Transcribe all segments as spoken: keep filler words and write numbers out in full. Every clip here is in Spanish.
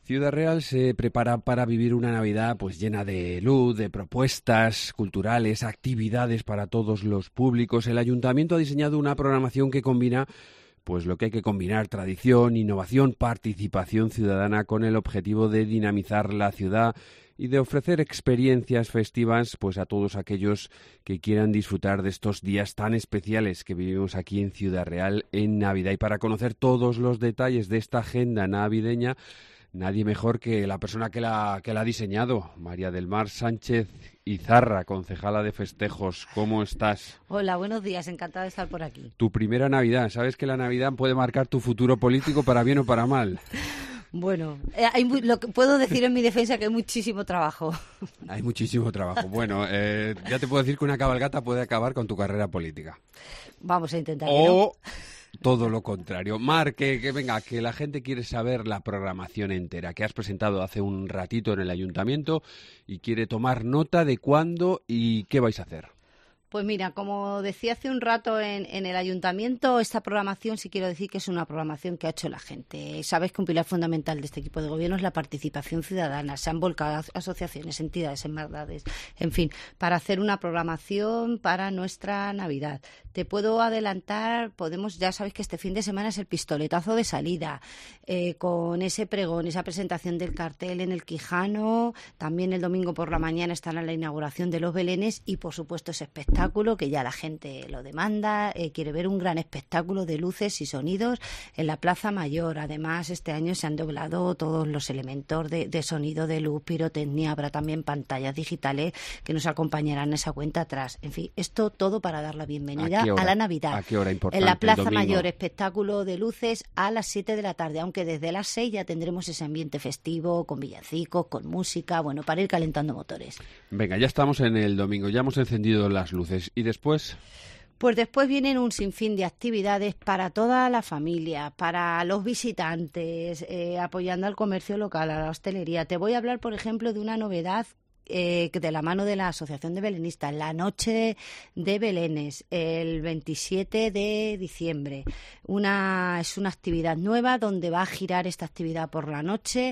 Ciudad Real se prepara para vivir una Navidad pues llena de luz, de propuestas culturales, actividades para todos los públicos. El Ayuntamiento ha diseñado una programación que combina pues lo que hay que combinar: tradición, innovación, participación ciudadana, con el objetivo de dinamizar la ciudad y de ofrecer experiencias festivas pues a todos aquellos que quieran disfrutar de estos días tan especiales que vivimos aquí en Ciudad Real en Navidad. Y para conocer todos los detalles de esta agenda navideña, nadie mejor que la persona que la, que la ha diseñado, María del Mar Sánchez Izarra, concejala de festejos. ¿Cómo estás? Hola, buenos días, encantada de estar por aquí. Tu primera Navidad. ¿Sabes que la Navidad puede marcar tu futuro político para bien o para mal? Bueno, eh, hay muy, lo que puedo decir en mi defensa que hay muchísimo trabajo. Hay muchísimo trabajo. Bueno, eh, ya te puedo decir que una cabalgata puede acabar con tu carrera política. Vamos a intentar. O ¿no? Todo lo contrario. Mar, que, que venga, que la gente quiere saber la programación entera que has presentado hace un ratito en el Ayuntamiento y quiere tomar nota de cuándo y qué vais a hacer. Pues mira, como decía hace un rato en, en el Ayuntamiento, esta programación sí quiero decir que es una programación que ha hecho la gente. Sabes que un pilar fundamental de este equipo de gobierno es la participación ciudadana. Se han volcado asociaciones, entidades, hermandades, en fin, para hacer una programación para nuestra Navidad. Te puedo adelantar, podemos, ya sabéis que este fin de semana es el pistoletazo de salida, eh, con ese pregón, esa presentación del cartel en el Quijano. También el domingo por la mañana estará la inauguración de los belenes y, por supuesto, ese espectáculo que ya la gente lo demanda, eh, quiere ver un gran espectáculo de luces y sonidos en la Plaza Mayor. Además, este año se han doblado todos los elementos de, de sonido, de luz, pirotecnia, habrá también pantallas digitales que nos acompañarán en esa cuenta atrás. En fin, esto todo para dar la bienvenida a, a la Navidad. ¿A qué hora importante? En la Plaza Mayor, espectáculo de luces a las siete de la tarde, aunque desde las seis ya tendremos ese ambiente festivo, con villancicos, con música, bueno, para ir calentando motores. Venga, ya estamos en el domingo, ya hemos encendido las luces. ¿Y después? Pues después vienen un sinfín de actividades para toda la familia, para los visitantes, eh, apoyando al comercio local, a la hostelería. Te voy a hablar, por ejemplo, de una novedad Eh, de la mano de la Asociación de Belenistas, la Noche de Belenes, el veintisiete de diciembre. Una, es una actividad nueva donde va a girar esta actividad por la noche,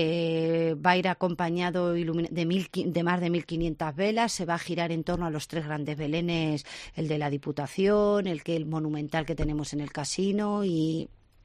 eh, va a ir acompañado de, mil, de más de mil quinientas velas, se va a girar en torno a los tres grandes belenes, el de la Diputación, el que el monumental que tenemos en el casino y...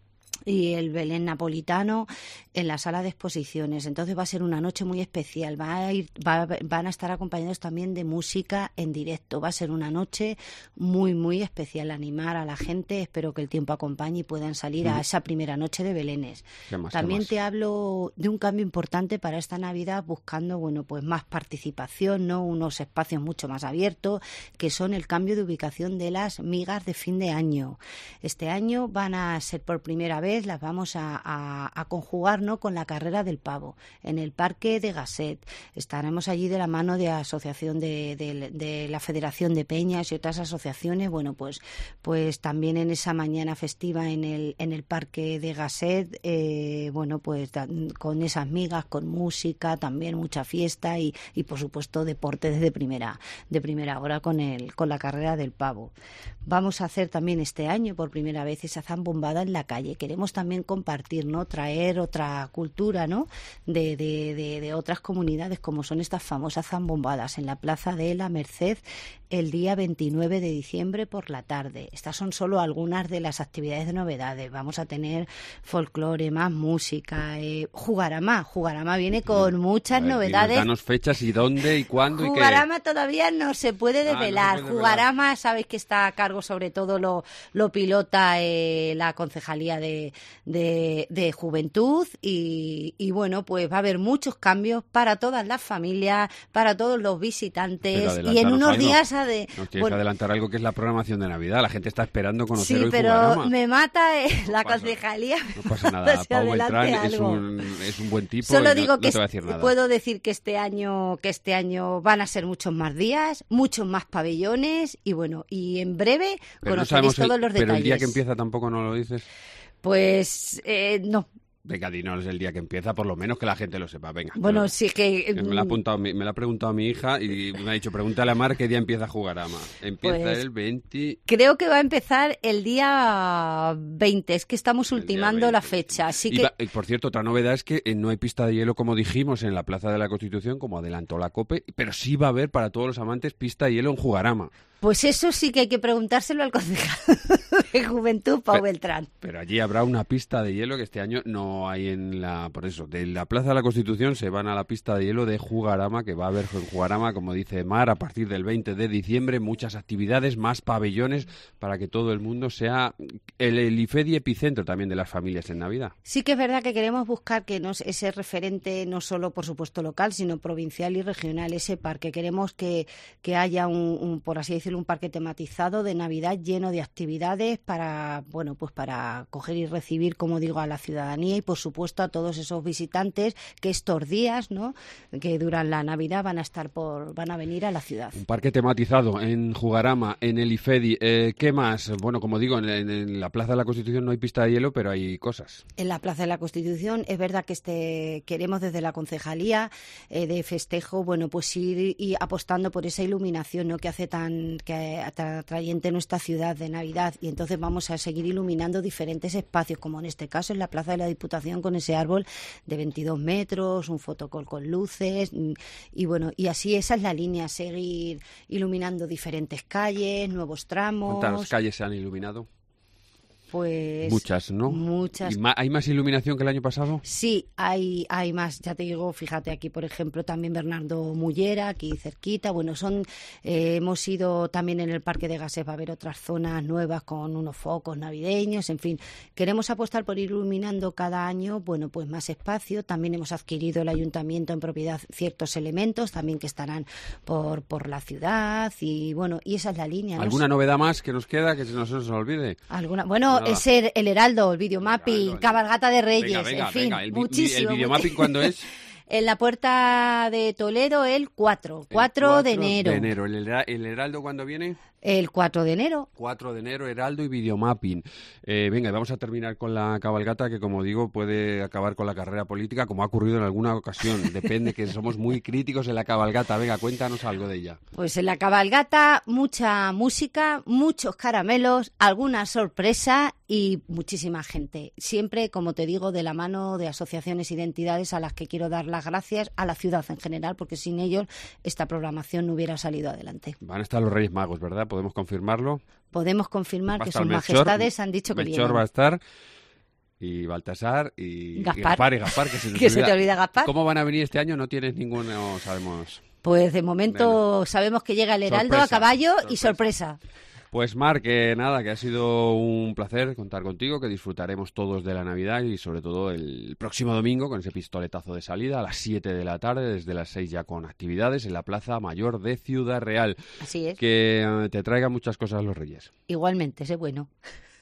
y el Belén napolitano en la sala de exposiciones. Entonces va a ser una noche muy especial. Va a ir, va, van a estar acompañados también de música en directo. Va a ser una noche muy, muy especial. Animar a la gente. Espero que el tiempo acompañe y puedan salir a esa primera noche de Belénes. Más, también te hablo de un cambio importante para esta Navidad, buscando bueno pues más participación, ¿no? Unos espacios mucho más abiertos, que son el cambio de ubicación de las migas de fin de año. Este año van a ser por primera vez las vamos a, a, a conjugar, ¿no?, con la carrera del pavo en el Parque de Gasset. Estaremos allí de la mano de asociación de, de, de la Federación de Peñas y otras asociaciones. Bueno, pues pues también en esa mañana festiva en el en el Parque de Gasset, eh, bueno, pues da, con esas migas, con música, también mucha fiesta y, y por supuesto deporte desde primera de primera hora con el con la carrera del pavo. Vamos a hacer también este año por primera vez esa zambombada en la calle. Queremos también compartir, ¿no?, traer otra cultura, ¿no?, de, de, de, de otras comunidades, como son estas famosas zambombadas en la Plaza de la Merced el día veintinueve de diciembre por la tarde. Estas son solo algunas de las actividades de novedades. Vamos a tener folclore, más música, eh, Jugarama. Jugarama viene con muchas ver, novedades. Danos fechas y dónde y cuándo y qué. Jugarama todavía no se puede desvelar. Ah, no se puede Jugarama, desvelar. Sabéis que está a cargo, sobre todo lo, lo pilota eh, la Concejalía de, de, de Juventud y, y bueno, pues va a haber muchos cambios para todas las familias, para todos los visitantes y en unos días algo. De... Nos tienes bueno, que adelantar algo que es la programación de Navidad. La gente está esperando conocer sí, hoy pero Jugarama. Me mata eh, no la pasa, Concejalía. No pasa nada. Pau Beltrán es un, es un buen tipo. Solo y digo no, que no te va a decir nada. Puedo decir que este año que este año van a ser muchos más días, muchos más pabellones y bueno, y en breve pero conoceréis no todos el, los detalles. Pero el día que empieza tampoco no lo dices. Pues eh, no. Venga, dinos el día que empieza, por lo menos que la gente lo sepa. Venga. Bueno, pero, sí que... Me lo ha apuntado, me lo ha preguntado mi hija y me ha dicho, pregúntale a Mar qué día empieza Jugarama. Empieza pues, el veinte... Creo que va a empezar el día veinte, es que estamos ultimando la fecha. Así y, que... va, y por cierto, otra novedad es que no hay pista de hielo, como dijimos, en la Plaza de la Constitución, como adelantó la COPE, pero sí va a haber para todos los amantes pista de hielo en Jugarama. Pues eso sí que hay que preguntárselo al concejal de Juventud, Pau pero, Beltrán. Pero allí habrá una pista de hielo que este año no hay en la... Por eso, de la Plaza de la Constitución se van a la pista de hielo de Jugarama, que va a haber en Jugarama, como dice Mar, a partir del veinte de diciembre, muchas actividades, más pabellones, para que todo el mundo sea el, el IFEDI epicentro también de las familias en Navidad. Sí que es verdad que queremos buscar que nos, ese referente no solo, por supuesto, local, sino provincial y regional, ese parque. Queremos que, que haya un, un, por así decirlo, un parque tematizado de Navidad lleno de actividades para, bueno, pues para coger y recibir, como digo, a la ciudadanía y, por supuesto, a todos esos visitantes que estos días, ¿no?, que duran la Navidad van a estar por, van a venir a la ciudad. Un parque tematizado en Jugarama, en el IFEDI. Eh, ¿Qué más? Bueno, como digo, en, en la Plaza de la Constitución no hay pista de hielo, pero hay cosas. En la Plaza de la Constitución es verdad que este queremos desde la concejalía eh, de festejo, bueno, pues ir y apostando por esa iluminación, ¿no?, que hace tan que atrayente nuestra ciudad de Navidad, y entonces vamos a seguir iluminando diferentes espacios, como en este caso en la Plaza de la Diputación con ese árbol de veintidós metros, un fotocol con luces y bueno, y así esa es la línea, seguir iluminando diferentes calles, nuevos tramos. ¿Cuántas calles se han iluminado? Pues muchas, ¿no? Muchas. ¿Y ma- ¿Hay más iluminación que el año pasado? Sí, hay hay más, ya te digo, fíjate aquí, por ejemplo, también Bernardo Mullera, aquí cerquita. Bueno, son eh, hemos ido también en el Parque de Gases, va a haber otras zonas nuevas con unos focos navideños, en fin. Queremos apostar por ir iluminando cada año, bueno, pues más espacio. También hemos adquirido el ayuntamiento en propiedad ciertos elementos, también que estarán por, por la ciudad y, bueno, y esa es la línea. ¿Alguna ¿no? novedad más que nos queda, que no se nos olvide? ¿Alguna? Bueno, Nada. es el, el Heraldo, el videomapping, el cabalgata de Reyes, venga, venga, en fin, venga. El, muchísimo. ¿El videomapping cuándo es? En la Puerta de Toledo el cuatro, cuatro de enero. de enero. ¿El, el Heraldo cuándo viene? El cuatro de enero. cuatro de enero, Heraldo y videomapping. Eh, venga, vamos a terminar con la cabalgata, que como digo puede acabar con la carrera política, como ha ocurrido en alguna ocasión. Depende, que somos muy críticos en la cabalgata. Venga, cuéntanos algo de ella. Pues en la cabalgata mucha música, muchos caramelos, alguna sorpresa y muchísima gente. Siempre, como te digo, de la mano de asociaciones y de entidades a las que quiero dar las gracias, a la ciudad en general, porque sin ellos esta programación no hubiera salido adelante. Van a estar los Reyes Magos, ¿verdad? ¿Podemos confirmarlo? Podemos confirmar que sus Melchor, majestades han dicho que Melchor vienen. va a estar, y Baltasar, y Gaspar, y Gaspar, y Gaspar que se, que se te olvida Gaspar. ¿Cómo van a venir este año? No tienes ninguno, sabemos. Pues de momento bueno, sabemos que llega el Heraldo sorpresa, a caballo sorpresa. y sorpresa. Pues Mar, que nada, que ha sido un placer contar contigo, que disfrutaremos todos de la Navidad y sobre todo el próximo domingo con ese pistoletazo de salida a las siete de la tarde, desde las seis ya con actividades en la Plaza Mayor de Ciudad Real. Así es. Que uh, te traigan muchas cosas los Reyes. Igualmente, sé bueno.